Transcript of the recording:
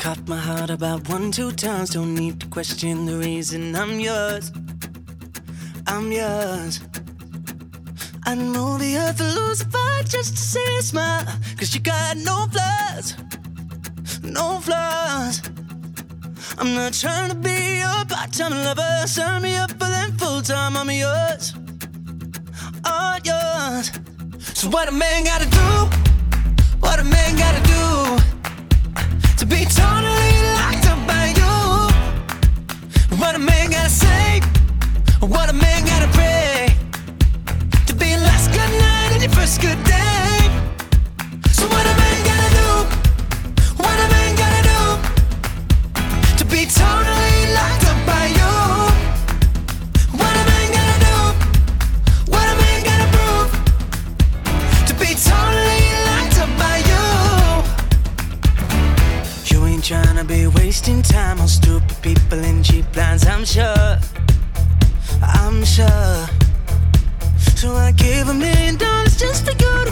Caught my heart about 1-2 times. Don't need to question the reason I'm yours. I'm yours. I'd move the earth to lose a fight just to see a smile. Cause you got no flaws. No flaws. I'm not trying to be your part-time lover. Sign me up for them full-time. I'm yours. All yours. So what a man gotta do? What a man gotta do to be totally locked up by you? What a man gotta say? What a man gotta pray to be your last good night and your first good day? So what a man gotta do? What a man gotta do to be totally locked up by you? What a man gotta do? What a man gotta prove to be totally locked up by you? You ain't tryna be wasting time on stupid people and cheap lines, I'm sure. I'm sure. So I gave $1 million just for you.